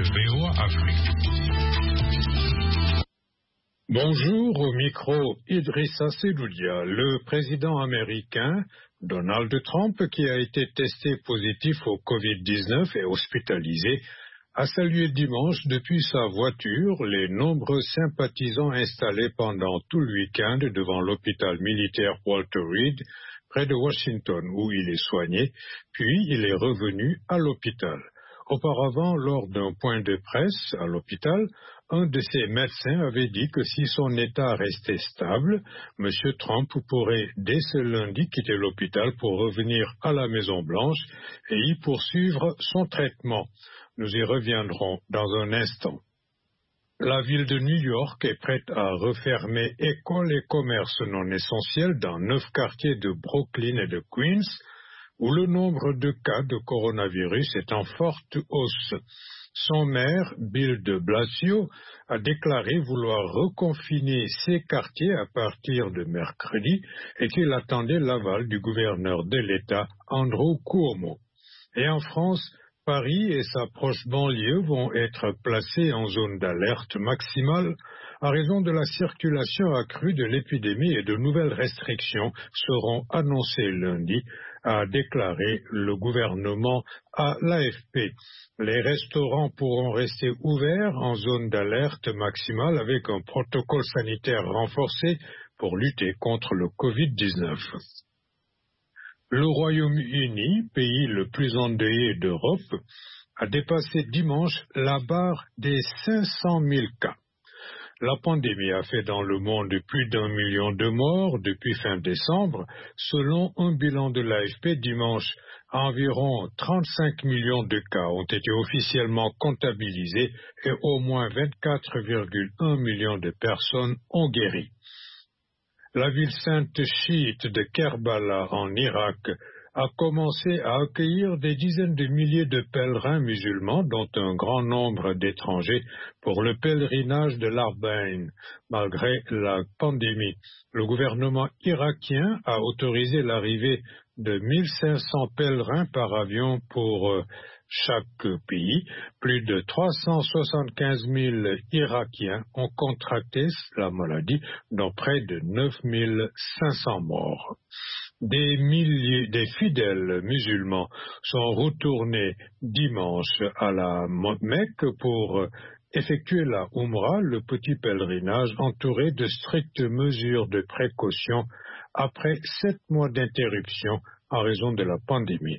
de VOA Afrique. Bonjour, au micro Idrissa Sedoudia, le président américain Donald Trump, qui a été testé positif au Covid-19 et hospitalisé, a salué dimanche depuis sa voiture les nombreux sympathisants installés pendant tout le week-end devant l'hôpital militaire Walter Reed, près de Washington, où il est soigné, puis il est revenu à l'hôpital. Auparavant, lors d'un point de presse à l'hôpital, un de ses médecins avait dit que si son état restait stable, M. Trump pourrait dès ce lundi quitter l'hôpital pour revenir à la Maison-Blanche et y poursuivre son traitement. Nous y reviendrons dans un instant. La ville de New York est prête à refermer écoles et commerces non essentiels dans 9 quartiers de Brooklyn et de Queens, où le nombre de cas de coronavirus est en forte hausse. Son maire, Bill de Blasio, a déclaré vouloir reconfiner ces quartiers à partir de mercredi et qu'il attendait l'aval du gouverneur de l'État, Andrew Cuomo. Et en France, Paris et sa proche banlieue vont être placés en zone d'alerte maximale à raison de la circulation accrue de l'épidémie et de nouvelles restrictions seront annoncées lundi, a déclaré le gouvernement à l'AFP. Les restaurants pourront rester ouverts en zone d'alerte maximale avec un protocole sanitaire renforcé pour lutter contre le Covid-19. Le Royaume-Uni, pays le plus endeuillé d'Europe, a dépassé dimanche la barre des 500 000 cas. La pandémie a fait dans le monde plus d'1 million de morts depuis fin décembre. Selon un bilan de l'AFP dimanche, environ 35 millions de cas ont été officiellement comptabilisés et au moins 24,1 millions de personnes ont guéri. La ville sainte chiite de Kerbala en Irak a commencé à accueillir des dizaines de milliers de pèlerins musulmans, dont un grand nombre d'étrangers, pour le pèlerinage de l'Arbaïn, malgré la pandémie. Le gouvernement irakien a autorisé l'arrivée de 1500 pèlerins par avion pour chaque pays. Plus de 375 000 Irakiens ont contracté la maladie, dont près de 9 500 morts. Des milliers des fidèles musulmans sont retournés dimanche à la Mecque pour effectuer la Umrah, le petit pèlerinage entouré de strictes mesures de précaution après 7 mois d'interruption en raison de la pandémie.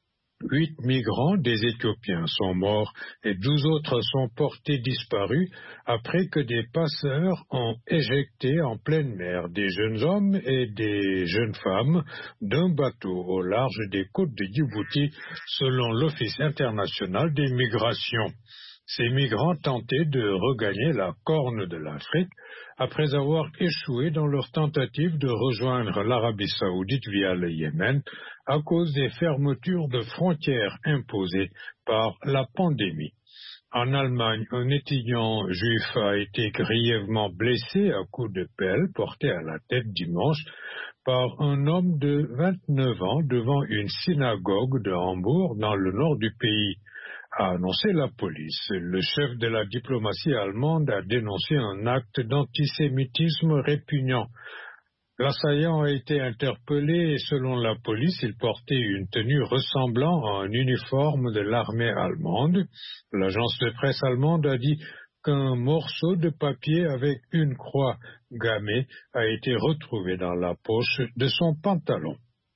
8 migrants des Éthiopiens sont morts et 12 autres sont portés disparus après que des passeurs ont éjecté en pleine mer des jeunes hommes et des jeunes femmes d'un bateau au large des côtes de Djibouti, selon l'Office international des migrations. Ces migrants tentaient de regagner la corne de l'Afrique après avoir échoué dans leur tentative de rejoindre l'Arabie saoudite via le Yémen à cause des fermetures de frontières imposées par la pandémie. En Allemagne, un étudiant juif a été grièvement blessé à coups de pelle porté à la tête dimanche par un homme de 29 ans devant une synagogue de Hambourg dans le nord du pays, a annoncé la police. Le chef de la diplomatie allemande a dénoncé un acte d'antisémitisme répugnant. L'assaillant a été interpellé et selon la police, il portait une tenue ressemblant à un uniforme de l'armée allemande. L'agence de presse allemande a dit qu'un morceau de papier avec une croix gammée a été retrouvé dans la poche de son pantalon.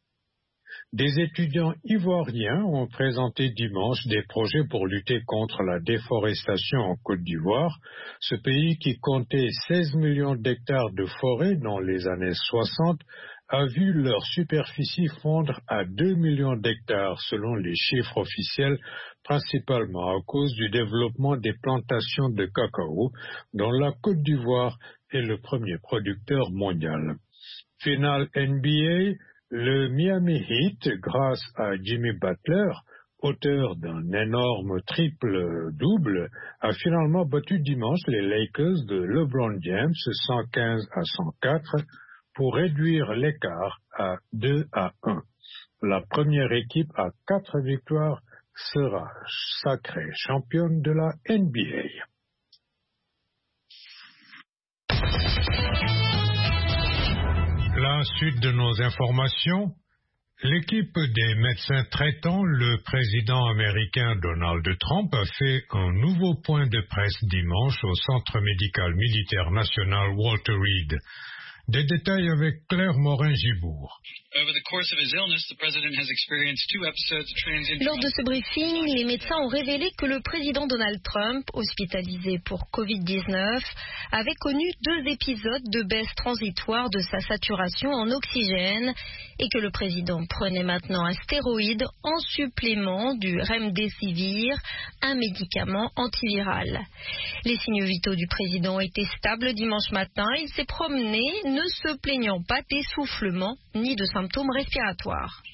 Des étudiants ivoiriens ont présenté dimanche des projets pour lutter contre la déforestation en Côte d'Ivoire. Ce pays, qui comptait 16 millions d'hectares de forêt dans les années 60, a vu leur superficie fondre à 2 millions d'hectares selon les chiffres officiels, principalement à cause du développement des plantations de cacao, dont la Côte d'Ivoire est le premier producteur mondial. Finale NBA, le Miami Heat, grâce à Jimmy Butler, auteur d'un énorme triple-double, a finalement battu dimanche les Lakers de LeBron James 115-104 pour réduire l'écart à 2-1. La première équipe a 4 victoires sera sacrée championne de la NBA. La suite de nos informations. L'équipe des médecins traitant le président américain Donald Trump a fait un nouveau point de presse dimanche au Centre médical militaire national Walter Reed. Des détails avec Claire Morin-Gibourg. Lors de ce briefing, les médecins ont révélé que le président Donald Trump, hospitalisé pour Covid-19, avait connu 2 épisodes de baisse transitoire de sa saturation en oxygène et que le président prenait maintenant un stéroïde en supplément du Remdesivir, un médicament antiviral. Les signes vitaux du président étaient stables dimanche matin. Il s'est promené, ne se plaignant pas d'essoufflement ni de symptômes respiratoires.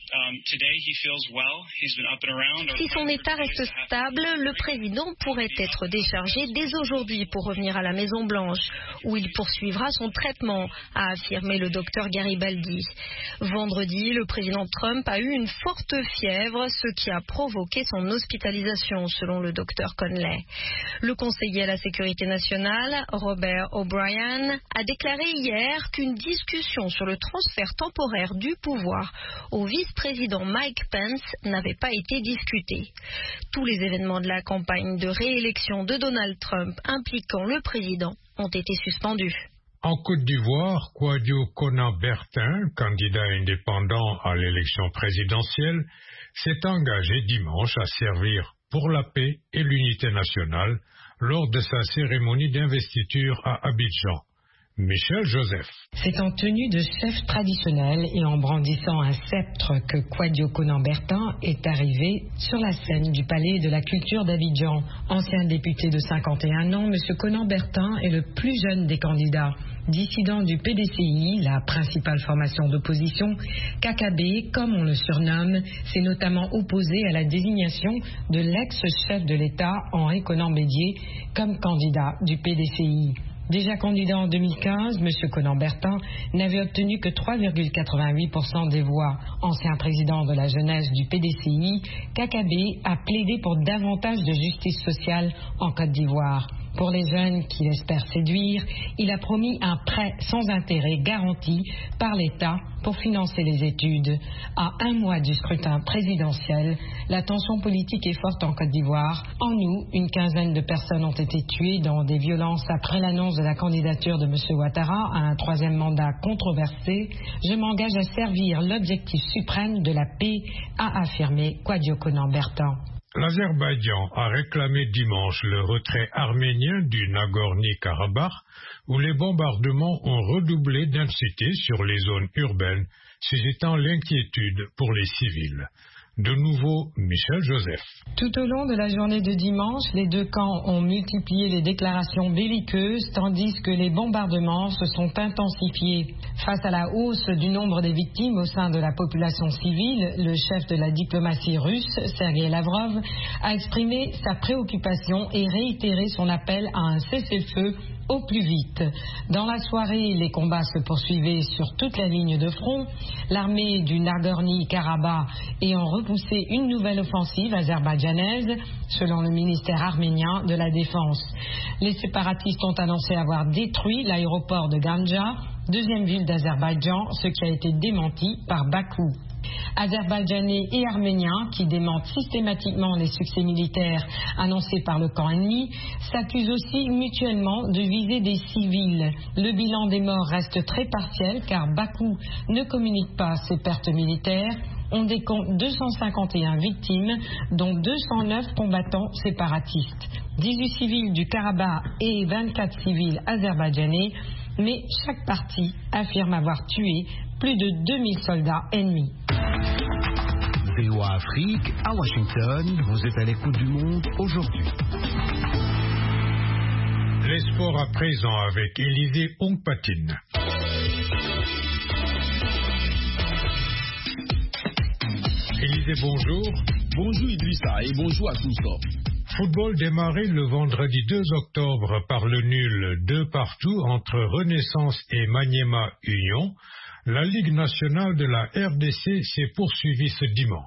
Si son état reste stable, le président pourrait être déchargé dès aujourd'hui pour revenir à la Maison-Blanche, où il poursuivra son traitement, a affirmé le docteur Garibaldi. Vendredi, le président Trump a eu une forte fièvre, ce qui a provoqué son hospitalisation, selon le docteur Conley. Le conseiller à la sécurité nationale, Robert O'Brien, a déclaré hier qu'une discussion sur le transfert temporaire du pouvoir au vice-président Mike Pence n'avait pas été discutée. Tous les événements de la campagne de réélection de Donald Trump impliquant le président ont été suspendus. En Côte d'Ivoire, Kouadio Kona-Bertin, candidat indépendant à l'élection présidentielle, s'est engagé dimanche à servir pour la paix et l'unité nationale lors de sa cérémonie d'investiture à Abidjan. Michel Joseph. C'est en tenue de chef traditionnel et en brandissant un sceptre que Kouadio Kona-Bertin est arrivé sur la scène du Palais de la Culture d'Abidjan. Ancien député de 51 ans, M. Kona-Bertin est le plus jeune des candidats. Dissident du PDCI, la principale formation d'opposition, KKB, comme on le surnomme, s'est notamment opposé à la désignation de l'ex-chef de l'État, Henri Konan Bédié, comme candidat du PDCI. Déjà candidat en 2015, M. Kona-Bertin n'avait obtenu que 3,88% des voix. Ancien président de la jeunesse du PDCI, KKB a plaidé pour davantage de justice sociale en Côte d'Ivoire. Pour les jeunes qu'il espère séduire, il a promis un prêt sans intérêt garanti par l'État pour financer les études. À un mois du scrutin présidentiel, la tension politique est forte en Côte d'Ivoire. En août, une quinzaine de personnes ont été tuées dans des violences après l'annonce de la candidature de M. Ouattara à un 3e mandat controversé. Je m'engage à servir l'objectif suprême de la paix, a affirmé Kouadio Kona-Bertin. L'Azerbaïdjan a réclamé dimanche le retrait arménien du Nagorno-Karabakh, où les bombardements ont redoublé d'intensité sur les zones urbaines, suscitant l'inquiétude pour les civils. De nouveau, Michel Joseph. Tout au long de la journée de dimanche, les 2 camps ont multiplié les déclarations belliqueuses, tandis que les bombardements se sont intensifiés. Face à la hausse du nombre des victimes au sein de la population civile, le chef de la diplomatie russe, Sergei Lavrov, a exprimé sa préoccupation et réitéré son appel à un cessez-le-feu au plus vite. Dans la soirée, les combats se poursuivaient sur toute la ligne de front. L'armée du Nagorno-Karabakh ayant repoussé une nouvelle offensive azerbaïdjanaise, selon le ministère arménien de la Défense. Les séparatistes ont annoncé avoir détruit l'aéroport de Ganja, 2e ville d'Azerbaïdjan, ce qui a été démenti par Bakou. Azerbaïdjanais et Arméniens, qui démentent systématiquement les succès militaires annoncés par le camp ennemi, s'accusent aussi mutuellement de viser des civils. Le bilan des morts reste très partiel car Bakou ne communique pas ses pertes militaires. On décompte 251 victimes, dont 209 combattants séparatistes. 18 civils du Karabakh et 24 civils azerbaïdjanais, mais chaque partie affirme avoir tué plus de 2000 soldats ennemis. VOA Afrique, à Washington, vous êtes à l'écoute du monde aujourd'hui. Les sports à présent avec Élisée Ongpatine. Élisée, bonjour. Bonjour Idrissa et bonjour à tous. Football démarré le vendredi 2 octobre par le nul 2-2 entre Renaissance et Maniema Union. La Ligue nationale de la RDC s'est poursuivie ce dimanche.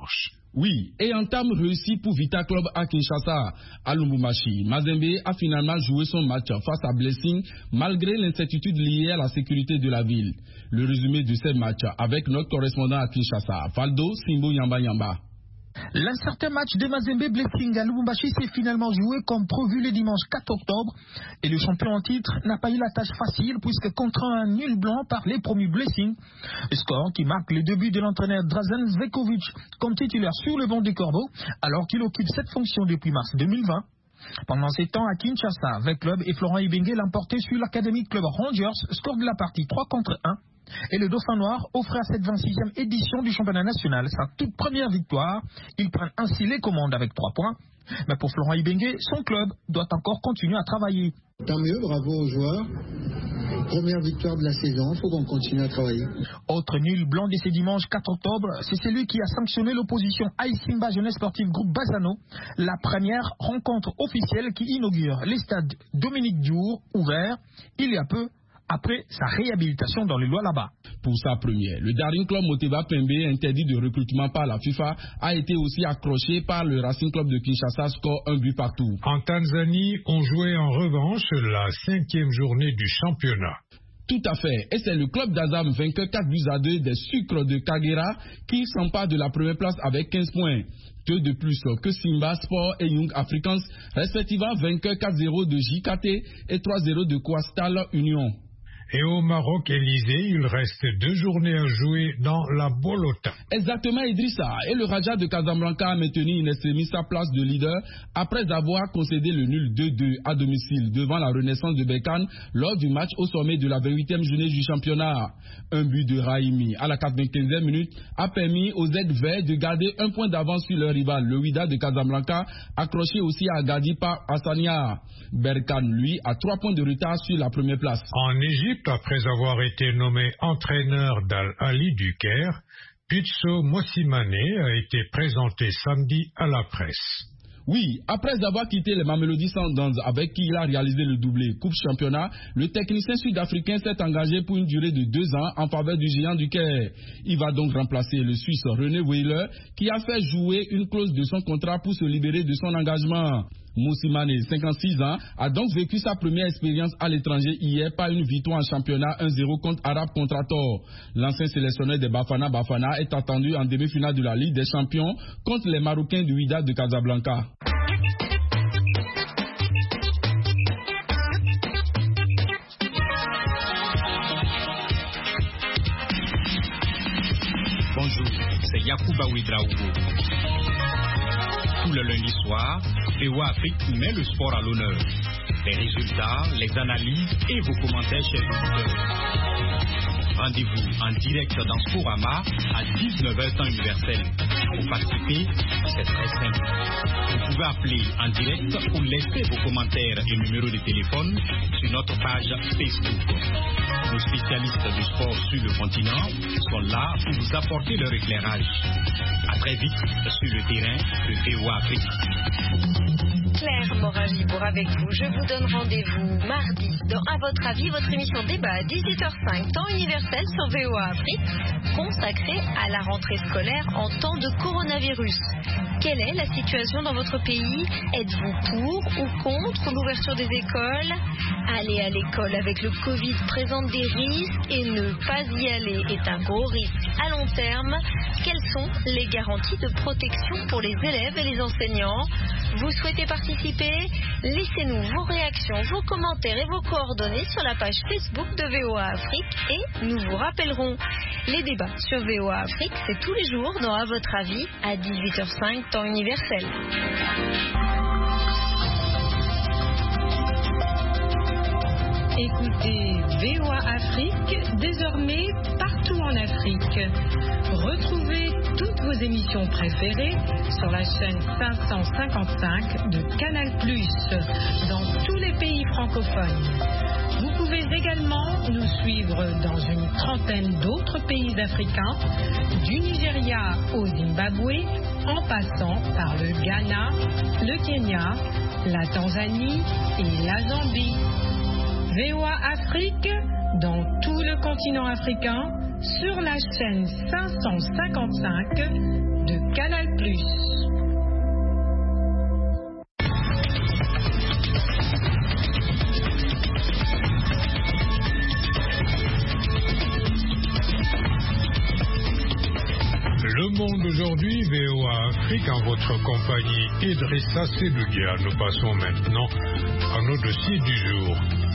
Oui, et entame réussi pour Vita Club à Kinshasa. À Lubumbashi, Mazembe a finalement joué son match face à Blessing malgré l'incertitude liée à la sécurité de la ville. Le résumé de ce match avec notre correspondant à Kinshasa, Faldo Simbo Yamba Yamba. L'incertain match de Mazembe Blessing à Lubumbashi s'est finalement joué comme prévu le dimanche 4 octobre et le champion en titre n'a pas eu la tâche facile puisque contre un nul blanc par les promus Blessing, le score qui marque le début de l'entraîneur Drazen Zvekovic comme titulaire sur le banc des Corbeaux alors qu'il occupe cette fonction depuis mars 2020. Pendant ces temps à Kinshasa, V-Club et Florent Ibenge l'emportaient sur l'Academy Club Rangers, score de la partie 3-1. Et le Dauphin Noir offre à cette 26e édition du championnat national sa toute première victoire. Ils prennent ainsi les commandes avec 3 points. Mais pour Florent Ibenge, son club doit encore continuer à travailler. Tant mieux, bravo aux joueurs. Première victoire de la saison, il faut qu'on continue à travailler. Autre nul blanc de ce dimanche 4 octobre, c'est celui qui a sanctionné l'opposition Aïsimba Jeunesse Sportive Groupe Bazano, la première rencontre officielle qui inaugure les stades Dominique Diour, ouvert il y a peu, après sa réhabilitation dans les lois là-bas. Pour sa première, le Daring Club Moteba Pembe, interdit de recrutement par la FIFA, a été aussi accroché par le Racing Club de Kinshasa, score 1 but partout. En Tanzanie, on jouait en revanche la 5e journée du championnat. Tout à fait, et c'est le club d'Azam vainqueur 4-2 des Sucres de Kagera qui s'empare de la première place avec 15 points. 2 de plus que Simba Sport et Young Africans, respectivement vainqueurs 4-0 de JKT et 3-0 de Coastal Union. Et au Maroc, Élysée, il reste 2 journées à jouer dans la Bolota. Exactement, Idrissa. Et le Raja de Casablanca a maintenu in extremis sa place de leader après avoir concédé le nul 2-2 à domicile devant la Renaissance de Berkane lors du match au sommet de la 28e journée du championnat. Un but de Raimi à la 95e minute a permis aux Z-Verts de garder un point d'avance sur leur rival, le Wydad de Casablanca, accroché aussi à Agadi par Hassania. Berkane, lui, a 3 points de retard sur la première place. En Égypte, après avoir été nommé entraîneur d'Al-Ali du Caire, Pitso Mosimane a été présenté samedi à la presse. Oui, après avoir quitté les Mamelody Sundowns avec qui il a réalisé le doublé Coupe Championnat, le technicien sud-africain s'est engagé pour une durée de 2 ans en faveur du géant du Caire. Il va donc remplacer le Suisse René Weiler qui a fait jouer une clause de son contrat pour se libérer de son engagement. Moussimane, 56 ans, a donc vécu sa première expérience à l'étranger hier par une victoire en championnat 1-0 contre Arab Contrator. L'ancien sélectionneur de Bafana Bafana est attendu en demi-finale de la Ligue des Champions contre les Marocains du Wydad de Casablanca. Bonjour, c'est Yacouba Ouedraogo. Tout le lundi soir, VOA Afrique met le sport à l'honneur. Les résultats, les analyses et vos commentaires, chers auditeurs. Rendez-vous en direct dans Sporama à 19h temps universel. Pour participer, c'est très simple. Vous pouvez appeler en direct ou laisser vos commentaires et numéros de téléphone sur notre page Facebook. Nos spécialistes du sport sur le continent sont là pour vous apporter leur éclairage. À très vite sur le terrain de VOA Afrique. Claire Morin-Libour avec vous. Je vous donne rendez-vous mardi dans À votre avis, votre émission débat à 18h05, temps universel sur VOA Afrique, consacrée à la rentrée scolaire en temps de coronavirus. Quelle est la situation dans votre pays? Êtes-vous pour ou contre l'ouverture des écoles? Aller à l'école avec le Covid présente des risques et ne pas y aller est un gros risque à long terme. Quelles sont les garanties de protection pour les élèves et les enseignants? Vous souhaitez participer? Laissez-nous vos réactions, vos commentaires et vos coordonnées sur la page Facebook de VOA Afrique et nous vous rappellerons. Les débats sur VOA Afrique, c'est tous les jours dans À votre avis à 18h05 temps universel. Écoutez VOA Afrique désormais partout en Afrique. Retrouvez toutes vos émissions préférées sur la chaîne 555 de Canal+ dans tous les pays francophones. Vous pouvez également nous suivre dans une trentaine d'autres pays africains, du Nigeria au Zimbabwe, en passant par le Ghana, le Kenya, la Tanzanie et la Zambie. VOA Afrique dans tout le continent africain sur la chaîne 555 de Canal+. plus. Le Monde aujourd'hui, VOA Afrique, en votre compagnie Idrissa Seloudia. Nous passons maintenant à nos dossiers du jour.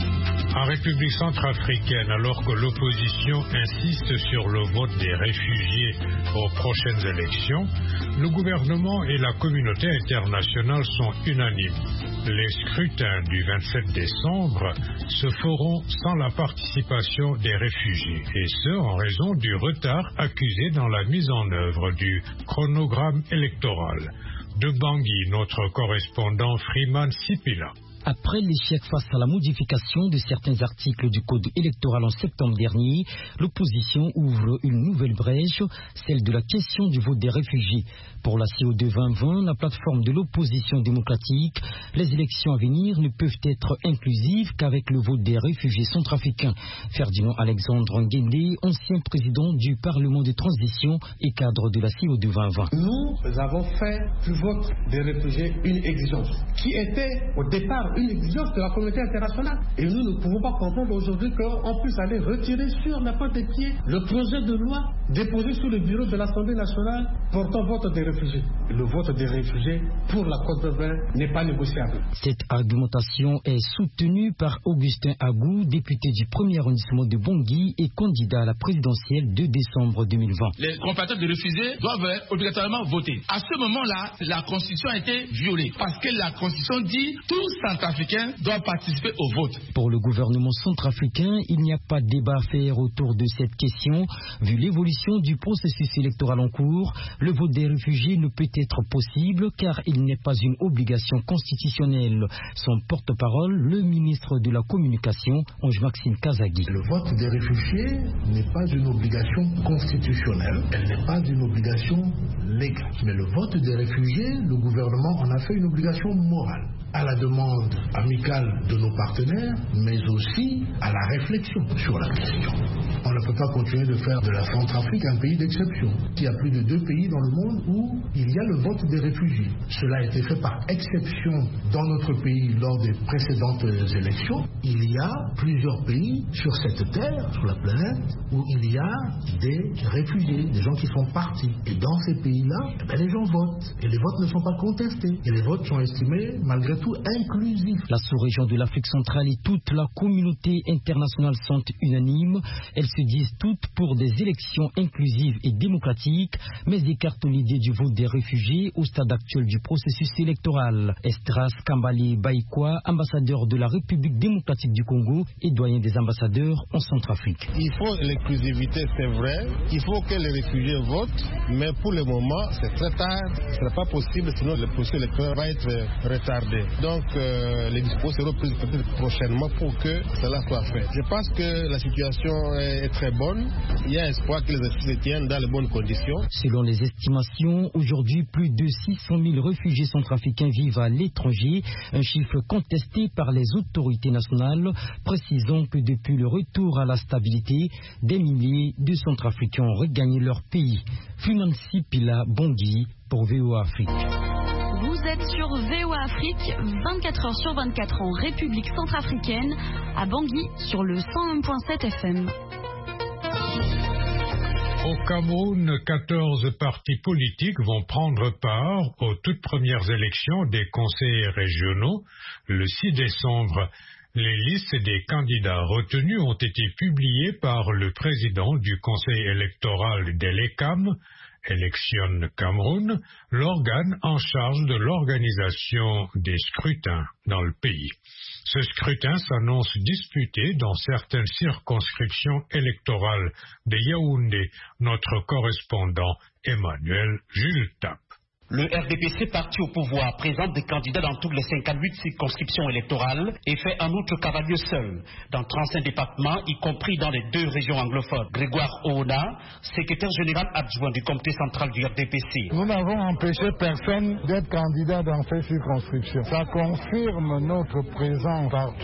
En République centrafricaine, alors que l'opposition insiste sur le vote des réfugiés aux prochaines élections, le gouvernement et la communauté internationale sont unanimes. Les scrutins du 27 décembre se feront sans la participation des réfugiés, et ce en raison du retard accusé dans la mise en œuvre du chronogramme électoral. De Bangui, notre correspondant Freeman Sipila. Après l'échec face à la modification de certains articles du code électoral en septembre dernier, l'opposition ouvre une nouvelle brèche, celle de la question du vote des réfugiés. Pour la CO2 2020, la plateforme de l'opposition démocratique, les élections à venir ne peuvent être inclusives qu'avec le vote des réfugiés centrafricains. Ferdinand Alexandre Nguende, ancien président du Parlement de transition et cadre de la CO2 2020. Nous avons fait du vote des réfugiés une exigence qui était au départ une exigence de la communauté internationale. Et nous ne pouvons pas comprendre aujourd'hui qu'on puisse aller retirer sur la pointe des pieds le projet de loi déposé sur le bureau de l'Assemblée nationale portant vote des réfugiés. Le vote des réfugiés pour la Côte d'Ivoire n'est pas négociable. Cette argumentation est soutenue par Augustin Agou, député du 1er arrondissement de Bangui et candidat à la présidentielle de décembre 2020. Les compatriotes de réfugiés doivent obligatoirement voter. À ce moment-là, la Constitution a été violée parce que la Constitution dit tout centrafricain doit participer au vote. Pour le gouvernement centrafricain, il n'y a pas de débat à faire autour de cette question. Vu l'évolution du processus électoral en cours, le vote des réfugiés ne peut être possible car il n'est pas une obligation constitutionnelle. Son porte-parole, le ministre de la Communication, Ange-Maxime Kazagui. Le vote des réfugiés n'est pas une obligation constitutionnelle, elle n'est pas une obligation légale. Mais le vote des réfugiés, le gouvernement en a fait une obligation morale, à la demande amicale de nos partenaires, mais aussi à la réflexion sur la question. On ne peut pas continuer de faire de la Centrafrique un pays d'exception. Il y a plus de 2 pays dans le monde où il y a le vote des réfugiés. Cela a été fait par exception dans notre pays lors des précédentes élections. Il y a plusieurs pays sur cette terre, sur la planète, où il y a des réfugiés, des gens qui sont partis. Et dans ces pays-là, les gens votent. Et les votes ne sont pas contestés. Et les votes sont estimés, malgré tout, inclusifs. La sous-région de l'Afrique centrale et toute la communauté internationale sont unanimes. Elles se disent toutes pour des élections inclusives et démocratiques, mais écartent l'idée du vote des réfugiés au stade actuel du processus électoral. Estras Kambale Baïkwa, ambassadeur de la République démocratique du Congo et doyen des ambassadeurs en Centrafrique. Il faut l'inclusivité, c'est vrai. Il faut que les réfugiés votent, mais pour le moment, c'est très tard. Ce n'est pas possible, sinon le processus électoral va être retardé. Donc, les dispositions seront prises peut-être prochainement pour que cela soit fait. Je pense que la situation est très bonne. Il y a espoir que les élections se tiennent dans les bonnes conditions. Selon les estimations, aujourd'hui, plus de 600 000 réfugiés centrafricains vivent à l'étranger, un chiffre contesté par les autorités nationales, précisant que depuis le retour à la stabilité, des milliers de Centrafricains ont regagné leur pays. Financi Pila Bangui pour VOA Afrique. Vous êtes sur VOA Afrique, 24 heures sur 24 en République centrafricaine, à Bangui sur le 101.7 FM. Au Cameroun, 14 partis politiques vont prendre part aux toutes premières élections des conseils régionaux le 6 décembre. Les listes des candidats retenus ont été publiées par le président du conseil électoral de l'ECAM, Élections Cameroun, l'organe en charge de l'organisation des scrutins dans le pays. Ce scrutin s'annonce disputé dans certaines circonscriptions électorales de Yaoundé, notre correspondant Emmanuel Jules Tap. Le RDPC, parti au pouvoir, présente des candidats dans toutes les 58 circonscriptions électorales et fait en outre cavalier seul dans 35 départements, y compris dans les 2 régions anglophones. Grégoire Oona, secrétaire général adjoint du comité central du RDPC. Nous n'avons empêché personne d'être candidat dans ces circonscriptions. Ça confirme notre présence partout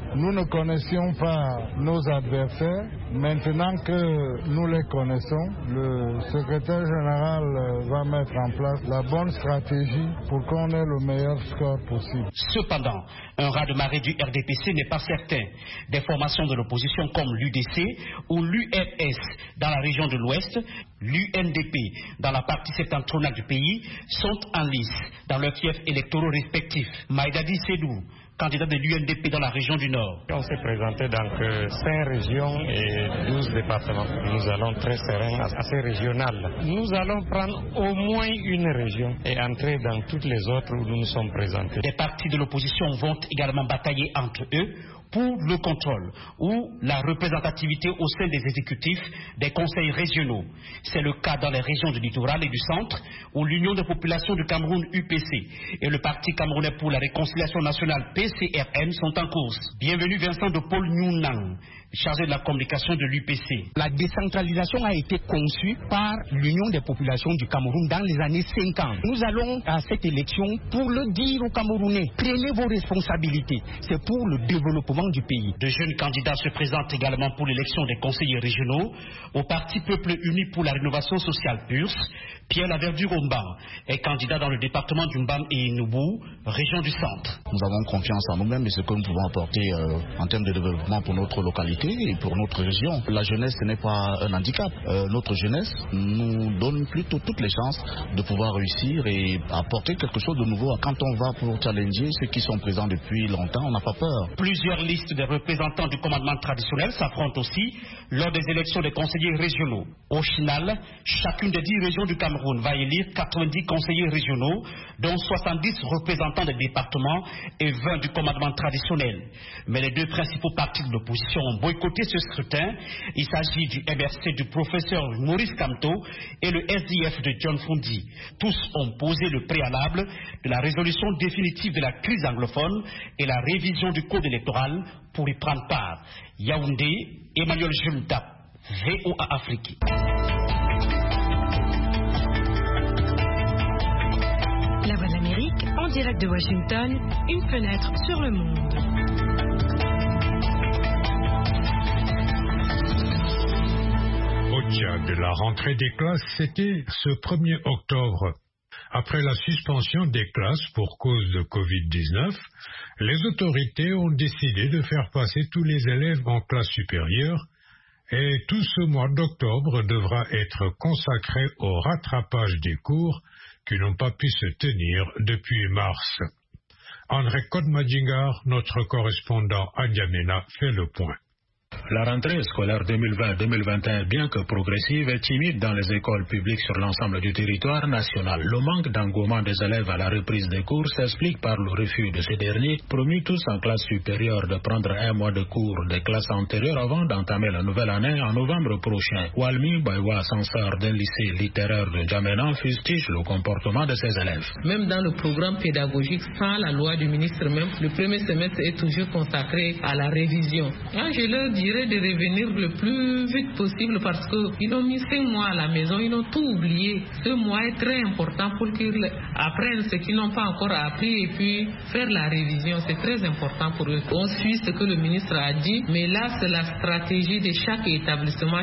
Nous ne connaissions pas nos adversaires. Maintenant que nous les connaissons, le secrétaire général va mettre en place la bonne stratégie pour qu'on ait le meilleur score possible. Cependant, un raz-de-marée du RDPC n'est pas certain. Des formations de l'opposition comme l'UDC ou l'URS dans la région de l'Ouest, l'UNDP dans la partie septentrionale du pays sont en lice dans leurs fiefs électoraux respectifs. Maïdadi Sédou, candidat de l'UNDP dans la région du Nord. On s'est présenté dans 5 régions et 12 départements. Nous allons très sereins, assez régional. Nous allons prendre au moins une région et entrer dans toutes les autres où nous nous sommes présentés. Les partis de l'opposition vont également batailler entre eux pour le contrôle ou la représentativité au sein des exécutifs des conseils régionaux. C'est le cas dans les régions du littoral et du centre où l'Union des populations du Cameroun UPC et le Parti camerounais pour la réconciliation nationale PCRN sont en course. Bienvenue Vincent de Paul Nyounang, chargé de la communication de l'UPC. La décentralisation a été conçue par l'Union des populations du Cameroun dans les années 50. Nous allons à cette élection pour le dire aux Camerounais, prenez vos responsabilités, c'est pour le développement du pays. De jeunes candidats se présentent également pour l'élection des conseillers régionaux au Parti Peuple Uni pour la rénovation sociale PURS. Pierre Laverdure-Omban est candidat dans le département du Mbam et Noubou, région du centre. Nous avons confiance en nous-mêmes et ce que nous pouvons apporter en termes de développement pour notre localité et pour notre région. La jeunesse, ce n'est pas un handicap. Notre jeunesse nous donne plutôt toutes les chances de pouvoir réussir et apporter quelque chose de nouveau. Quand on va pour challenger ceux qui sont présents depuis longtemps, on n'a pas peur. Plusieurs listes des représentants du commandement traditionnel s'affrontent aussi lors des élections des conseillers régionaux. Au final, chacune des 10 régions du Cameroun va élire 90 conseillers régionaux, dont 70 représentants des départements et 20 du commandement traditionnel. Mais les deux principaux partis de l'opposition ont boycotté ce scrutin. Il s'agit du MRC du professeur Maurice Kamto et le SDF de John Fundi. Tous ont posé le préalable de la résolution définitive de la crise anglophone et la révision du code électoral pour y prendre part. Yaoundé, Emmanuel Julta, VOA Afrique. La Voix de l'Amérique, en direct de Washington, une fenêtre sur le monde. Au Tchad, la rentrée des classes, c'était ce 1er octobre. Après la suspension des classes pour cause de Covid-19, les autorités ont décidé de faire passer tous les élèves en classe supérieure et tout ce mois d'octobre devra être consacré au rattrapage des cours qui n'ont pas pu se tenir depuis mars. André Kodmadjingar, notre correspondant à N'Djamena, fait le point. La rentrée scolaire 2020-2021, bien que progressive, est timide dans les écoles publiques sur l'ensemble du territoire national. Le manque d'engouement des élèves à la reprise des cours s'explique par le refus de ces derniers, promus tous en classe supérieure, de prendre un mois de cours des classes antérieures avant d'entamer la nouvelle année en novembre prochain. Walmi Baywa, censeur d'un lycée littéraire de N'Djamena, fustige le comportement de ses élèves. Même dans le programme pédagogique, sans la loi du ministre même, le premier semestre est toujours consacré à la révision. Je leur dirais de revenir le plus vite possible parce qu'ils ont mis 5 mois à la maison, ils ont tout oublié. Ce mois est très important pour qu'ils apprennent ce qu'ils n'ont pas encore appris et puis faire la révision, c'est très important pour eux. On suit ce que le ministre a dit, mais là c'est la stratégie de chaque établissement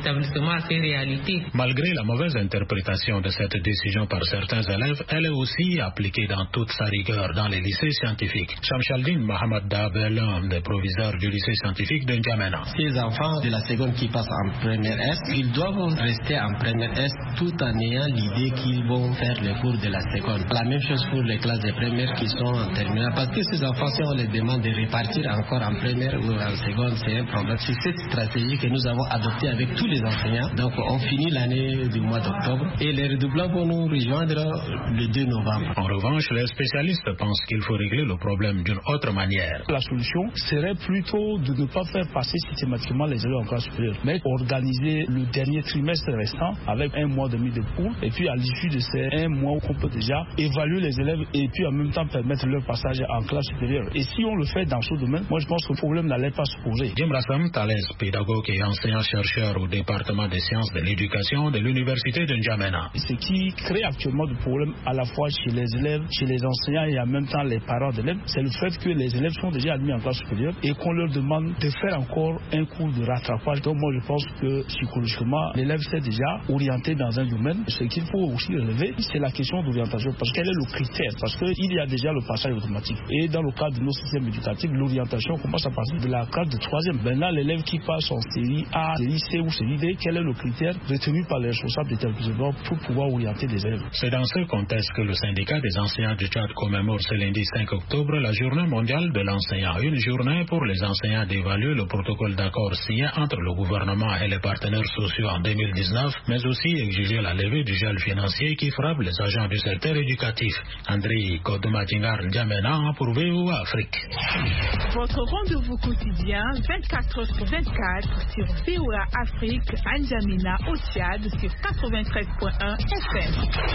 a ses réalités. Malgré la mauvaise interprétation de cette décision par certains élèves, elle est aussi appliquée dans toute sa rigueur dans les lycées scientifiques. Shamshaldin Mohamed Dab est l'un des proviseurs du lycée scientifique de N'Djamena. Ces enfants de la seconde qui passent en première S, ils doivent rester en première S tout en ayant l'idée qu'ils vont faire le cours de la seconde. La même chose pour les classes de première qui sont en terminale. Parce que ces enfants, si on les demande de repartir encore en première ou en seconde, c'est un problème. C'est cette stratégie que nous avons adoptée avec tous les enseignants. Donc on finit l'année du mois d'octobre et les redoublants vont nous rejoindre le 2 novembre. En revanche, les spécialistes pensent qu'il faut régler le problème d'une autre manière. La solution serait plutôt de ne pas faire passer systématiquement les élèves en classe supérieure, mais organiser le dernier trimestre restant avec un mois demi de cours, et puis à l'issue de ces un mois, on peut déjà évaluer les élèves et puis en même temps permettre leur passage en classe supérieure. Et si on le fait dans ce domaine, moi je pense que le problème n'allait pas se poser. Jim Rassam Thalès, pédagogue et enseignant-chercheur au département des sciences de l'éducation de l'université de N'Djamena. Ce qui crée actuellement des problèmes à la fois chez les élèves, chez les enseignants et en même temps les parents d'élèves, c'est le fait que les élèves sont déjà admis en classe supérieure et qu'on leur demande de faire encore un cours de rattrapage. Donc moi je pense que psychologiquement, l'élève s'est déjà orienté dans un domaine. Ce qu'il faut aussi relever, c'est la question d'orientation. Parce quel est le critère? Parce qu'il y a déjà le passage automatique. Et dans le cadre de nos systèmes éducatifs, l'orientation commence à partir de la classe de 3e. Maintenant, l'élève qui passe en série A, série C ou série D, quel est le critère retenu par les responsables d'établissement pour pouvoir orienter les élèves? C'est dans ce contexte que le syndicat des enseignants du Tchad commémore ce lundi 5 octobre la journée mondiale de l'enseignant. Une journée pour les enseignants d'évaluer le protocole d'accord signé entre le gouvernement et les partenaires sociaux en 2019, mais aussi exiger la levée du gel financier qui frappe les agents du secteur éducatif. André Kodomadingar N'Djamena pour VOA Afrique. Votre rendez-vous quotidien 24h/24 sur VOA Afrique à N'Djamena au Tchad sur 93.1 FM.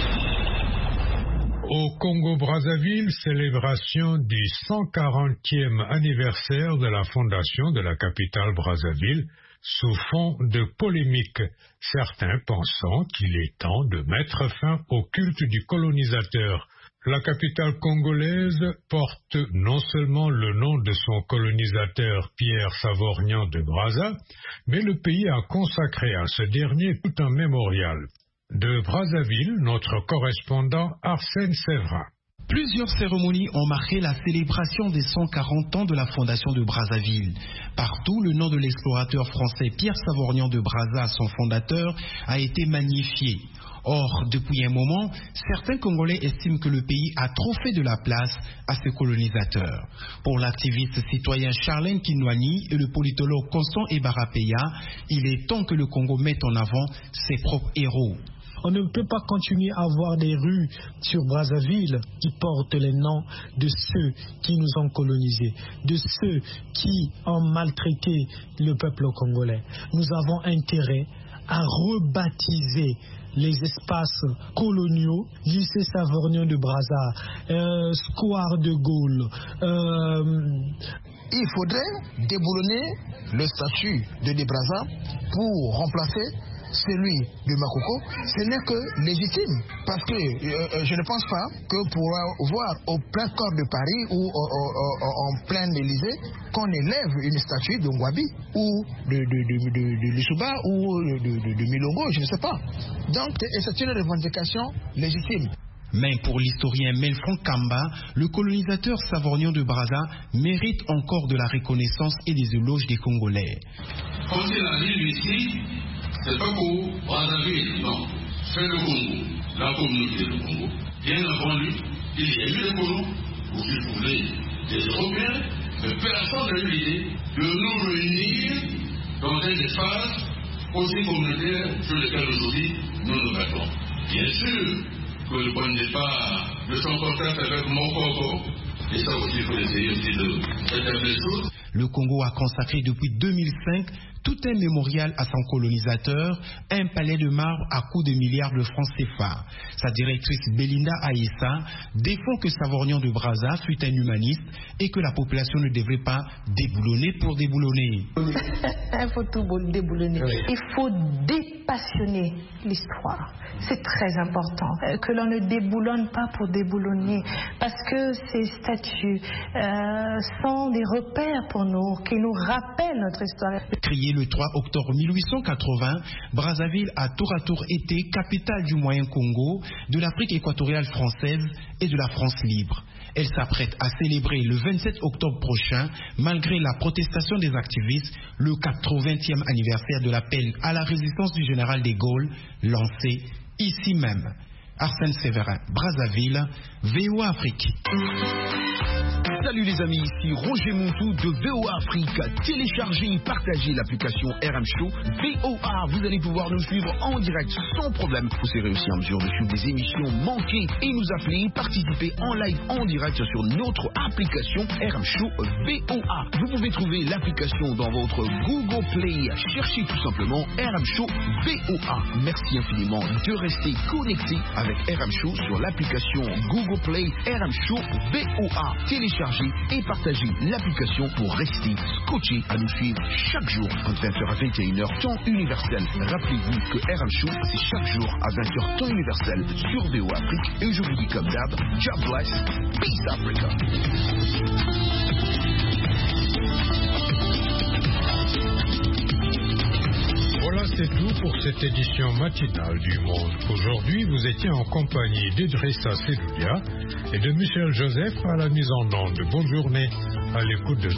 Au Congo-Brazzaville, célébration du 140e anniversaire de la fondation de la capitale Brazzaville sous fond de polémique, certains pensant qu'il est temps de mettre fin au culte du colonisateur. La capitale congolaise porte non seulement le nom de son colonisateur Pierre Savorgnan de Brazza, mais le pays a consacré à ce dernier tout un mémorial. De Brazzaville, notre correspondant Arsène Séverin. Plusieurs cérémonies ont marqué la célébration des 140 ans de la fondation de Brazzaville. Partout, le nom de l'explorateur français Pierre Savorgnan de Brazza, son fondateur, a été magnifié. Or, depuis un moment, certains Congolais estiment que le pays a trop fait de la place à ce colonisateur. Pour l'activiste citoyen Charlène Kinwani et le politologue Constant Ebarapeya, il est temps que le Congo mette en avant ses propres héros. On ne peut pas continuer à avoir des rues sur Brazzaville qui portent les noms de ceux qui nous ont colonisés, de ceux qui ont maltraité le peuple congolais. Nous avons intérêt à rebaptiser les espaces coloniaux, lycée Savorgnan de Brazza, square de Gaulle. Il faudrait déboulonner le statut de Brazza pour remplacer celui de Makoko. Ce n'est que légitime, parce que je ne pense pas que pour voir au plein corps de Paris ou en plein Élysée qu'on élève une statue de Ngwabi ou de Lussuba ou de Milongo, je ne sais pas. Donc c'est une revendication légitime. Mais pour l'historien Melfran Kamba, le colonisateur Savorgnan de Brazza mérite encore de la reconnaissance et des éloges des Congolais. Quand il a dit ici, c'est pas pour Brazzaville, non. C'est le Congo, la communauté du Congo. Bien avant lui, il y a eu des colons, ou si vous voulez, des Européens, mais personne n'a eu l'idée de nous réunir dans un espace aussi communautaire sur lequel aujourd'hui nous nous battons. Bien sûr que le point de départ de son contact avec mon Congo, et ça aussi il faut essayer aussi de rétablir les choses. Le Congo a consacré depuis 2005 tout un mémorial à son colonisateur, un palais de marbre à coups de milliards de francs CFA. Sa directrice Belinda Aïssa défend que Savorgnan de Brazza fut un humaniste et que la population ne devrait pas déboulonner pour déboulonner. Il faut tout déboulonner. Oui. Il faut dépassionner l'histoire. C'est très important que l'on ne déboulonne pas pour déboulonner, parce que ces statues sont des repères pour nous, qui nous rappellent notre histoire. Créé le 3 octobre 1880, Brazzaville a tour à tour été capitale du Moyen Congo, de l'Afrique équatoriale française et de la France libre. Elle s'apprête à célébrer le 27 octobre prochain, malgré la protestation des activistes, le 80e anniversaire de l'appel à la résistance du général de Gaulle, lancé ici même. Arsène Séverin, Brazzaville, VOA Afrique. Salut les amis, ici Roger Montou de VOA Afrique. Téléchargez et partagez l'application RM Show VOA. Vous allez pouvoir nous suivre en direct sans problème. Vous serez aussi en mesure de suivre des émissions manquées et nous appeler, participer en live en direct sur notre application RM Show VOA. Vous pouvez trouver l'application dans votre Google Play. Cherchez tout simplement RM Show VOA. Merci infiniment de rester connecté avec RM Show sur l'application Google Play RM Show VOA. Téléchargez et partagez l'application pour rester scotché à nous suivre chaque jour entre 20h à 21h temps universel. Rappelez-vous que RM Show c'est chaque jour à 20h temps universel sur VOA Afrique et je vous dis comme d'hab, God bless, peace Africa. Voilà, c'est tout pour cette édition matinale du Monde. Aujourd'hui, vous étiez en compagnie d'Idrissa Seloudia et de Michel Joseph à la mise en onde. Bonne journée à l'écoute de